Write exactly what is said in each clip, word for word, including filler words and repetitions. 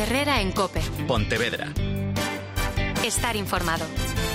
Herrera en COPE. Pontevedra. Estar informado.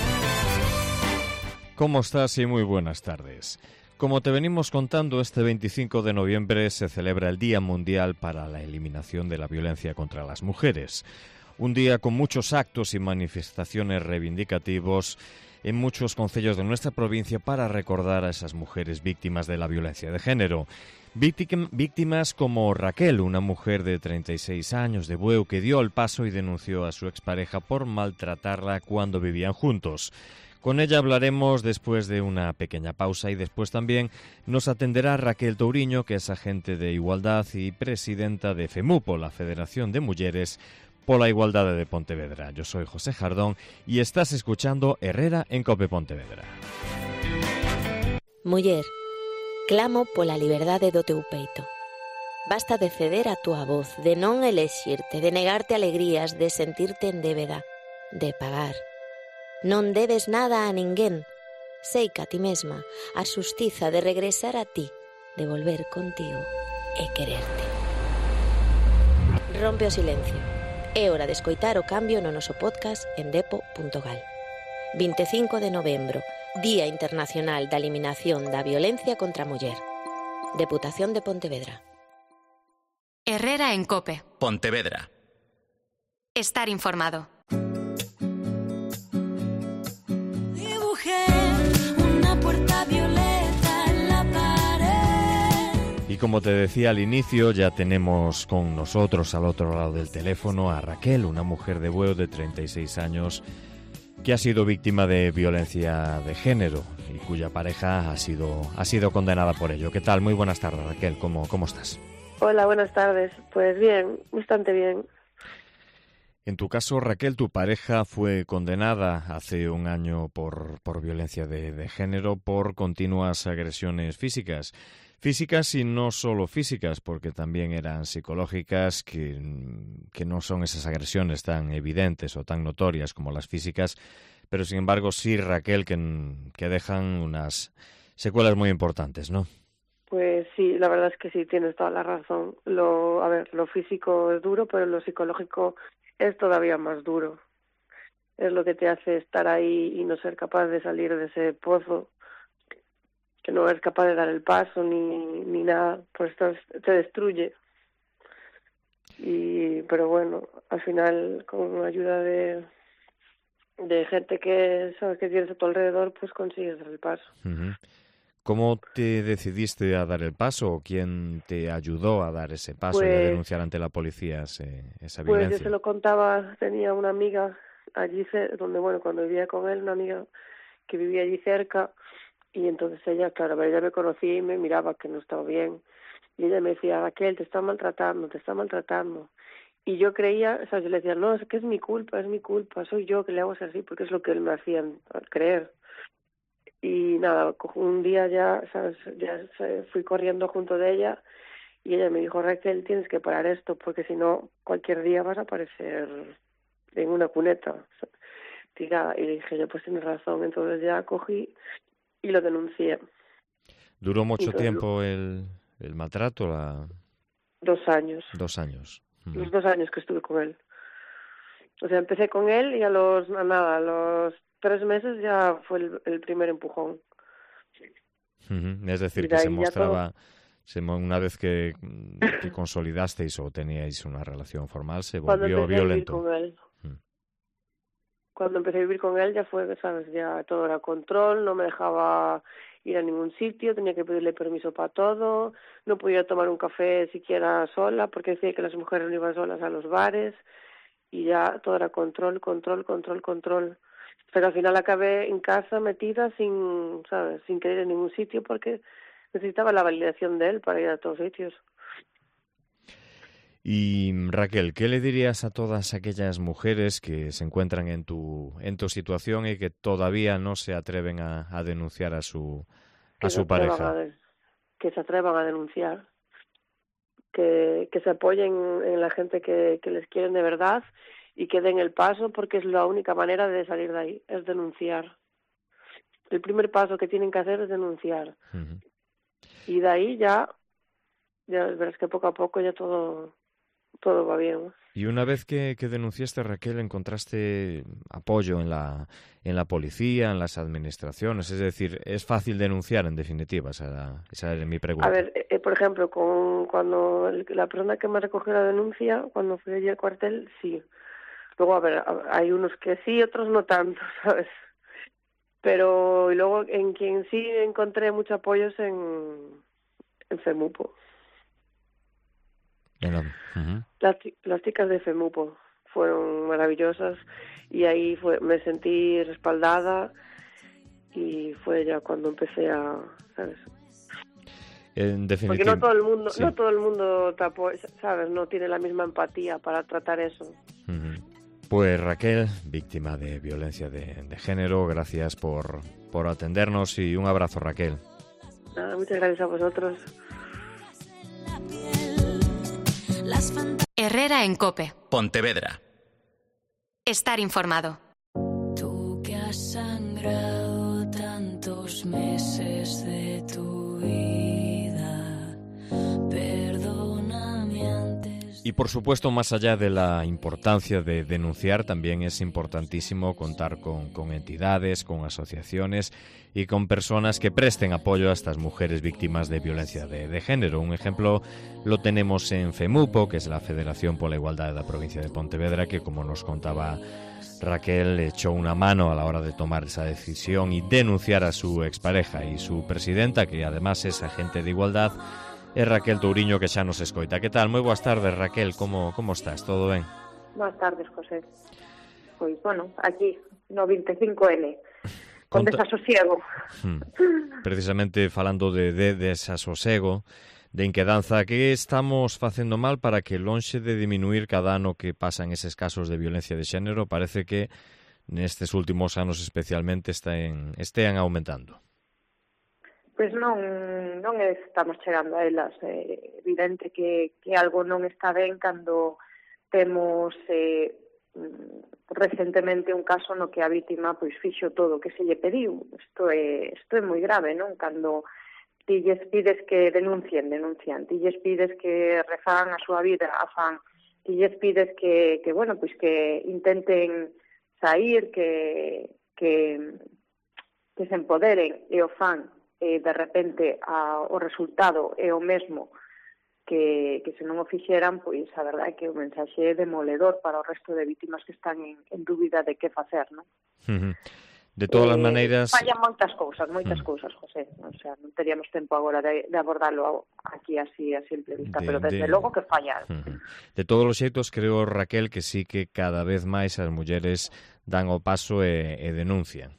¿Cómo estás? Y muy buenas tardes. Como te venimos contando, este veinticinco de noviembre se celebra el Día Mundial para la Eliminación de la Violencia contra las Mujeres. Un día con muchos actos y manifestaciones reivindicativos en muchos concellos de nuestra provincia para recordar a esas mujeres víctimas de la violencia de género. Víctimas como Raquel, una mujer de treinta y seis años de Bueu que dio el paso y denunció a su expareja por maltratarla cuando vivían juntos. Con ella hablaremos después de una pequeña pausa y después también nos atenderá Raquel Touriño, que es agente de igualdad y presidenta de FEMUPO, la Federación de Mujeres por la Igualdade de Pontevedra. Yo soy José Jardón y estás escuchando Herrera en COPE Pontevedra. Muller, clamo pola liberdade do teu peito. Basta de ceder a túa voz, de non elexirte, de negarte alegrías, de sentirte en débeda, de pagar. Non debes nada a ninguén. Seica a ti mesma a xustiza de regresar a ti, de volver contigo e quererte. Rompe o silencio. É hora de escoitar o cambio no noso podcast en depo punto gal. vinte e cinco de novembro, Día Internacional da Eliminación da Violencia contra a Muller. Deputación de Pontevedra. Herrera en COPE. Pontevedra. Estar informado. Y como te decía al inicio, ya tenemos con nosotros al otro lado del teléfono a Raquel, una mujer de Bueu de treinta y seis años que ha sido víctima de violencia de género y cuya pareja ha sido, ha sido condenada por ello. ¿Qué tal? Muy buenas tardes, Raquel. ¿Cómo, cómo estás? Hola, buenas tardes. Pues bien, bastante bien. En tu caso, Raquel, tu pareja fue condenada hace un año por, por violencia de, de género, por continuas agresiones físicas. Físicas y no solo físicas, porque también eran psicológicas, que, que no son esas agresiones tan evidentes o tan notorias como las físicas, pero sin embargo sí, Raquel, que, que dejan unas secuelas muy importantes, ¿no? Pues sí, la verdad es que sí, tienes toda la razón. Lo, a ver, lo físico es duro, pero lo psicológico es todavía más duro. Es lo que te hace estar ahí y no ser capaz de salir de ese pozo, que no eres capaz de dar el paso ni, ni nada, pues esto te destruye. Y pero bueno, al final, con ayuda de, de gente que sabes que tienes a tu alrededor, pues consigues dar el paso. Uh-huh. ¿Cómo te decidiste a dar el paso o quién te ayudó a dar ese paso pues, y a denunciar ante la policía ese, esa violencia? Pues yo se lo contaba, tenía una amiga allí, donde bueno, cuando vivía con él, una amiga que vivía allí cerca, y entonces ella, claro, ella me conocía y me miraba que no estaba bien, y ella me decía, Raquel, te está maltratando, te está maltratando. Y yo creía, o sea, yo le decía, no, es que es mi culpa, es mi culpa, soy yo que le hago así, porque es lo que él me hacía creer. Y nada, un día ya, ¿sabes? Ya fui corriendo junto de ella y ella me dijo, Raquel, tienes que parar esto porque si no, cualquier día vas a aparecer en una cuneta tirada. Y le dije, yo pues tienes razón. Entonces ya cogí y lo denuncié. ¿Duró mucho Entonces, tiempo el, el maltrato? La... Dos años. Dos años. Mm. Los dos años que estuve con él. O sea, empecé con él y a los, nada, a los tres meses ya fue el, el primer empujón. Uh-huh. Es decir, que se mostraba, se, una vez que, que consolidasteis o teníais una relación formal, se volvió violento. Con él. Uh-huh. Cuando empecé a vivir con él ya fue, sabes, ya todo era control, no me dejaba ir a ningún sitio, tenía que pedirle permiso para todo, no podía tomar un café siquiera sola, porque decía que las mujeres no iban solas a los bares, y ya todo era control, control, control, control. Pero al final acabé en casa metida sin, ¿sabes?, sin querer ir a ningún sitio porque necesitaba la validación de él para ir a todos sitios. Y Raquel, ¿qué le dirías a todas aquellas mujeres que se encuentran en tu en tu situación y que todavía no se atreven a, a denunciar a su a su pareja? A, que se atrevan a denunciar, que, que se apoyen en la gente que, que les quieren de verdad y que den el paso, porque es la única manera de salir de ahí, es denunciar. El primer paso que tienen que hacer es denunciar. Uh-huh. Y de ahí ya, ya verás que poco a poco ya todo todo va bien. Y una vez que, que denunciaste, Raquel, ¿encontraste apoyo en la, en la policía, en las administraciones? Es decir, ¿es fácil denunciar, en definitiva? Esa era, esa era mi pregunta. A ver, eh, por ejemplo, con cuando el, la persona que me recogió la denuncia, cuando fui allí al cuartel, sí. Luego, a ver, hay unos que sí, otros no tanto, ¿sabes? Pero y luego en quien sí encontré mucho apoyo es en, en FEMUPO. No. Uh-huh. Las, las chicas de FEMUPO fueron maravillosas y ahí fue, me sentí respaldada y fue ya cuando empecé a, ¿sabes? En definitiva, porque no todo el mundo, sí. no todo el mundo te apoya, ¿sabes? No tiene la misma empatía para tratar eso. Uh-huh. Pues Raquel, víctima de violencia de, de género, gracias por, por atendernos y un abrazo, Raquel. Nada, muchas gracias a vosotros. Herrera en COPE. Pontevedra. Estar informado. Tú que has sangrado tantos meses de tu vida, perdóname antes. Y por supuesto, más allá de la importancia de denunciar, también es importantísimo contar con, con entidades, con asociaciones y con personas que presten apoyo a estas mujeres víctimas de violencia de, de género. Un ejemplo lo tenemos en FEMUPO, que es la Federación por la Igualdad de la provincia de Pontevedra, que, como nos contaba Raquel, echó una mano a la hora de tomar esa decisión y denunciar a su expareja. Y su presidenta, que además es agente de igualdad, é Raquel Touriño, que xa nos escoita. Que tal? Moi boas tardes, Raquel. Como, como estás? Todo ben? Boas tardes, José. Pois, bueno, aquí, no veinticinco ene, con Conta... desasosiego. Hmm. Precisamente falando de, de desasosego, de inquedanza, que estamos facendo mal para que, lonxe de diminuir cada ano que pasan eses casos de violencia de xénero, parece que nestes últimos anos especialmente estén, estean aumentando? Pois non, non estamos chegando a elas. É evidente que, que algo non está ben cando temos eh, recentemente un caso no que a vítima pois fixo todo o que se lle pediu. Isto é, isto é moi grave, non? Cando ti lles pides que denuncien, denuncian. Ti lles pides que refagan a súa vida, a fan. Ti lles pides que, que bueno, pois que intenten sair, que, que, que se empoderen e o fan. E de repente a, o resultado é o mesmo que, que se non o fixeran, pois a verdade é que o mensaxe é demoledor para o resto de vítimas que están en, en dúbida de que facer, non? Uh-huh. De todas as eh, maneiras... Fallan moitas cousas, moitas uh-huh. cousas, José. O sea, non teríamos tempo agora de, de abordarlo aquí así a simple vista, de, pero desde de... logo que fallan. Uh-huh. De todos os xeitos, creo, Raquel, que sí que cada vez máis as mulleres dan o paso e, e denuncian.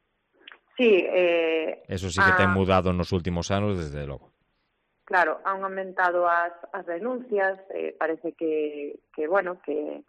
Sí, eh, eso sí que a... ten mudado nos últimos anos, desde logo. Claro, han aumentado as, as denuncias, eh, parece que, que, bueno, que,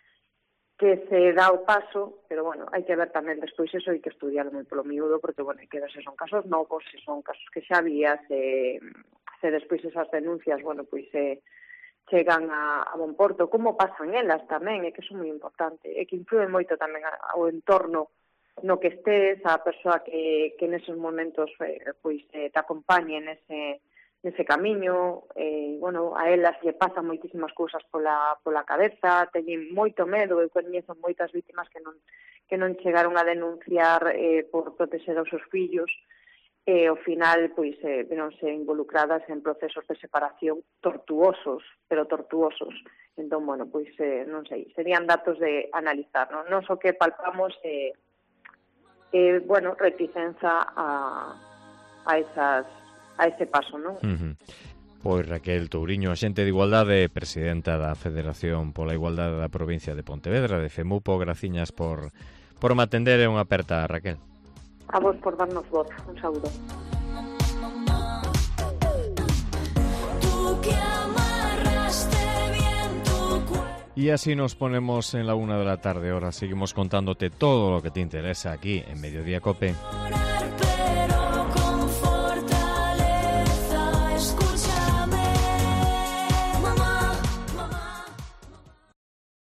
que se dá o paso, pero, bueno, hai que ver tamén despois eso, hai que estudiar moi polo miúdo, porque, bueno, hai que ver se son casos novos, se son casos que xa había, se, se despois esas denuncias, bueno, pois se chegan a, a bon porto, como pasan elas tamén, é que é moi importante, é que influen moito tamén ao entorno no que estés, a persoa que, que neses momentos eh, pois eh, te acompañe nese, nese camiño, eh, bueno, a elas lle pasan moitísimas cousas pola, pola cabeza, teñen moito medo, eu coñezo moitas vítimas que non, que non chegaron a denunciar eh, por protexer aos seus fillos, e ao final pois eh, venonse involucradas en procesos de separación tortuosos, pero tortuosos. Entón, bueno, pois eh, non sei, serían datos de analizar, non? Non só que palpamos eh, Eh, bueno, reticenza a, a esas a ese paso, non? Uh-huh. Pois Raquel Touriño, axente de igualdade, presidenta da Federación pola Igualdade da provincia de Pontevedra, de FEMUPO, graciñas por, por me atender e unha aperta, Raquel. A vos por darnos voz, un saúdo. Y así nos ponemos en la una de la tarde. Ahora seguimos contándote todo lo que te interesa aquí en Mediodía COPE.